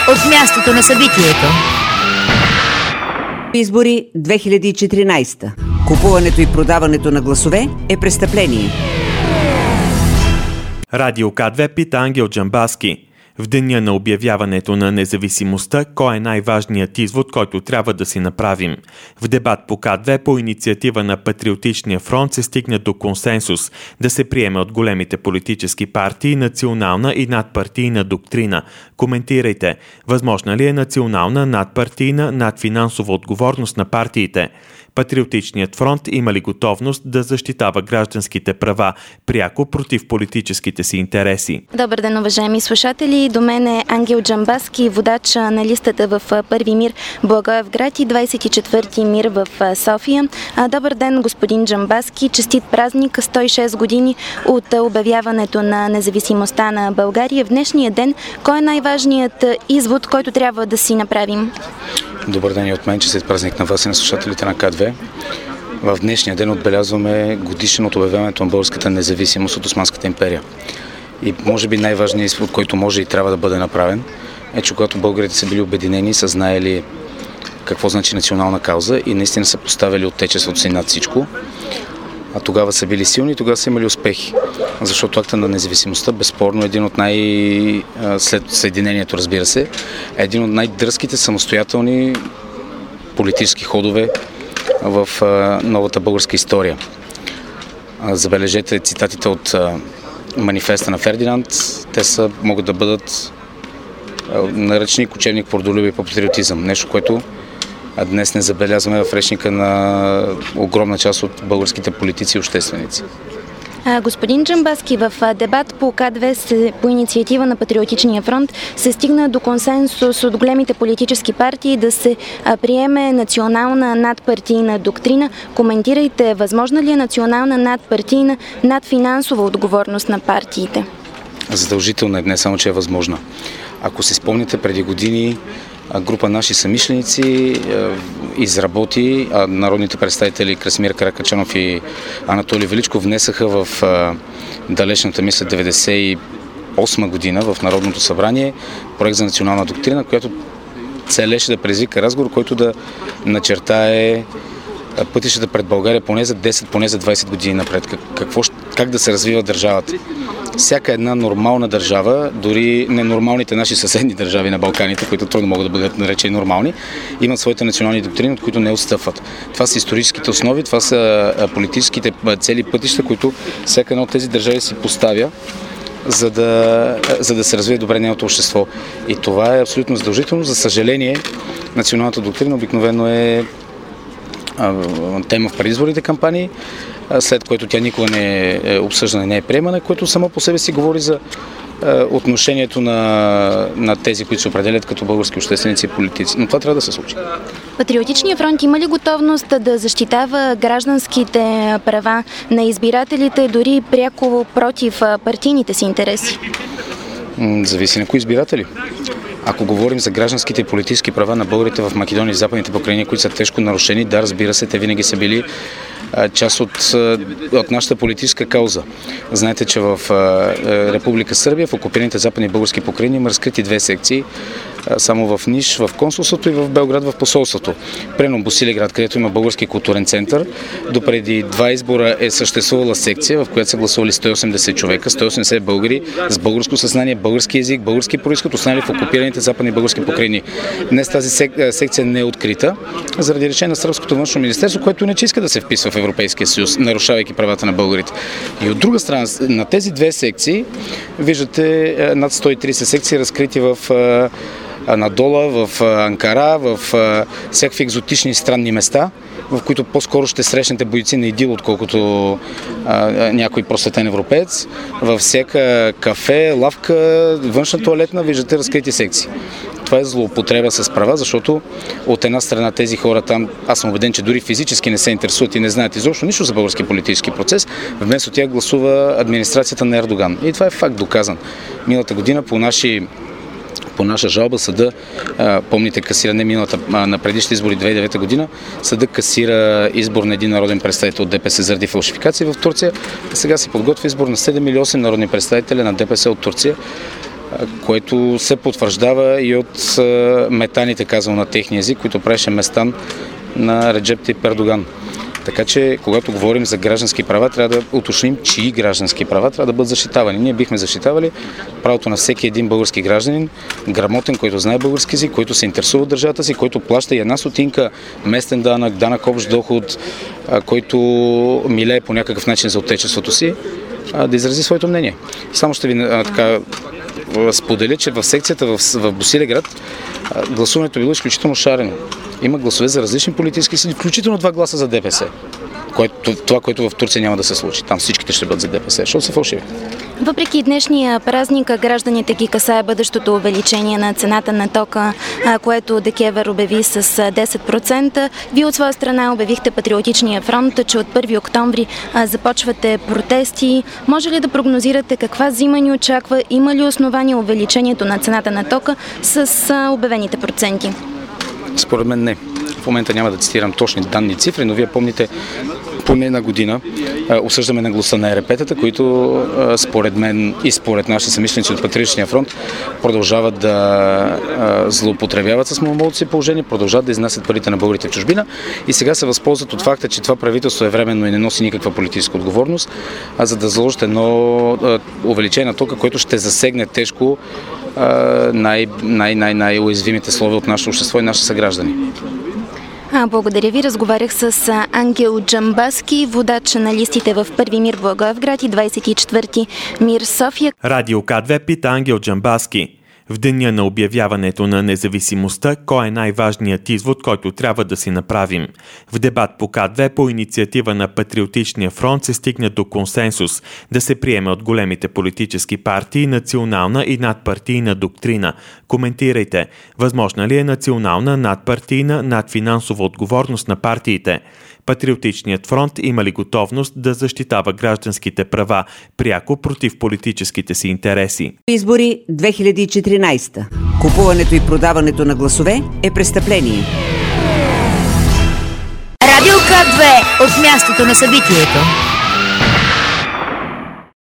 от мястото на събитието. Избори 2014. Купуването и продаването на гласове е престъпление. Радио К2 пита Ангел Джамбазки. В деня на обявяването на независимостта, кой е най-важният извод, който трябва да си направим? В дебат по К2 по инициатива на Патриотичния фронт се стигна до консенсус да се приеме от големите политически партии национална и надпартийна доктрина. Коментирайте, възможна ли е национална, надпартийна, надфинансова отговорност на партиите? Патриотичният фронт има ли готовност да защитава гражданските права пряко против политическите си интереси? Добър ден, уважаеми слушатели. До мен е Ангел Джамбазки, водач на листата в Първи мир Благоевград и 24-ти мир в София. Добър ден, господин Джамбазки. Честит празник, 106 години от обявяването на независимостта на България. В днешния ден, кой е най-важният извод, който трябва да си направим? Добър ден и от мен, честит празник на вас и на слушателите на К2. В днешния ден отбелязваме годишен от обявяването на българската независимост от Османската империя. И може би най-важният извод, който може и трябва да бъде направен, е, че когато българите са били обединени, са знаели какво значи национална кауза и наистина са поставили отечеството си над всичко, а тогава са били силни и тогава са имали успехи. Защото акта на независимостта, безспорно, е един от след съединението, разбира се, е един от най-дръзките самостоятелни политически ходове в новата българска история. Забележете цитатите от манифеста на Фердинанд. Те могат да бъдат наръчник, учебник по родолюбие и по патриотизъм. Нещо, което днес не забелязваме в речника на огромна част от българските политици и общественици. Господин Джамбазки, в дебат по К2 по инициатива на Патриотичния фронт се стигна до консенсус от големите политически партии да се приеме национална надпартийна доктрина. Коментирайте, възможна ли е национална надпартийна надфинансова отговорност на партиите? Задължително е, не само че е възможна. Ако си спомните, преди години група наши съмишленици изработи, народните представители Красимир Каракачанов и Анатолий Величков внесаха в далечната мисля 98 година в Народното събрание проект за национална доктрина, която целеше да предизвика разговор, който да начертае пътищата пред България поне за 10, поне за 20 години напред. Как да се развива държавата. Всяка една нормална държава, дори ненормалните наши съседни държави на Балканите, които трудно могат да бъдат наречени нормални, имат своите национални доктрини, от които не отстъпват. Това са историческите основи, това са политическите цели пътища, които всяка една от тези държави си поставя, за да се развие добре нейното общество. И това е абсолютно задължително. За съжаление, националната доктрина обикновено е тема в предизборните кампании, след което тя никога не е обсъждана и не е приемана, което само по себе си говори за отношението на тези, които се определят като български общественици и политици. Но това трябва да се случи. Патриотичният фронт има ли готовност да защитава гражданските права на избирателите, дори пряко против партийните си интереси? Зависи на кои избиратели. Ако говорим за гражданските и политически права на българите в Македония и Западните покрайнини, които са тежко нарушени, да, разбира се, те винаги са били част от нашата политическа кауза. Знаете, че в Република Сърбия, в окупираните западни български покрайнини има разкрити две секции, само в Ниш, в консулството и в Белград, в посолството. Примерно Босилеград, където има български културен център, допреди 2 избора е съществувала секция, в която са гласували 180 човека, 180 българи с българско съзнание, български език, български произход, останали в окупираните западни български покрайнини. Днес тази секция не е открита, заради решение на Сръбското външно министерство, което иначе иска да се вписва в Европейския съюз, нарушавайки правата на българите. И от друга страна, на тези две секции, виждате над 130 секции разкрити в Анадола, в Анкара, в всякакви екзотични и странни места, в които по-скоро ще срещнете бойци на ИДИЛ, отколкото някой просветен европеец. Във всяка кафе, лавка, външна тоалетна виждате разкрити секции. Това е злоупотреба с права, защото от една страна тези хора там, аз съм убеден, че дори физически не се интересуват и не знаят изобщо нищо за български политически процес, вместо тях гласува администрацията на Ердоган. И това е факт доказан. Миналата година по наша жалба съда, помните, касира не миналата, на предишните избори 2009 година, съда касира избор на един народен представител от ДПС заради фалшификации в Турция. Сега се подготвя избор на 7 или 8 народни представители на ДПС от Турция. което се потвърждава и от метаните, казал на техния език, които правеше Местан на Реджеп Тайип Ердоган. Така че, когато говорим за граждански права, трябва да уточним, чии граждански права трябва да бъдат защитавани. Ние бихме защитавали правото на всеки един български гражданин, грамотен, който знае български език, който се интересува от държавата си, който плаща и една стотинка местен данък, данък общ доход, който милее по някакъв начин за отечеството си, да изрази своето мнение. Само ще ви споделя, че в секцията в Босилеград гласуването било изключително шарено. Има гласове за различни политически сили, включително 2 гласа за ДПС. Това, което в Турция няма да се случи. Там всичките ще бъдат за ДПС, защото са фалшиви. Въпреки днешния празник, гражданите ги касае бъдещото увеличение на цената на тока, което ДКЕВР обяви с 10%. Вие от своя страна обявихте Патриотичния фронт, че от 1 октомври започвате протести. Може ли да прогнозирате каква зима ни очаква? Има ли основание увеличението на цената на тока с обявените проценти? Според мен не. В момента няма да цитирам точни данни цифри, но вие помните, поне на година осъждаме наглостта на ЕРП-тата, които според мен и според нашите съмишленици от Патриотичния фронт продължават да злоупотребяват с монополното си положение, продължават да изнасят парите на българите в чужбина и сега се възползват от факта, че това правителство е временно и не носи никаква политическа отговорност, за да заложат едно увеличение на тока, което ще засегне тежко най-уязвимите слоеве от нашето общество и нашите съграждани. Благодаря ви. Разговарях с Ангел Джамбазки, водач на листите в Първи мир Благоевград и 24-ти мир София. Радио К2 пита Ангел Джамбазки. В деня на обявяването на независимостта, кой е най-важният извод, който трябва да си направим? В дебат по К2 по инициатива на Патриотичния фронт се стигна до консенсус да се приеме от големите политически партии национална и надпартийна доктрина. Коментирайте, възможна ли е национална, надпартийна, надфинансова отговорност на партиите? Патриотичният фронт има ли готовност да защитава гражданските права пряко против политическите си интереси? Избори 2014. Купуването и продаването на гласове е престъпление. Радио К2 от мястото на събитието.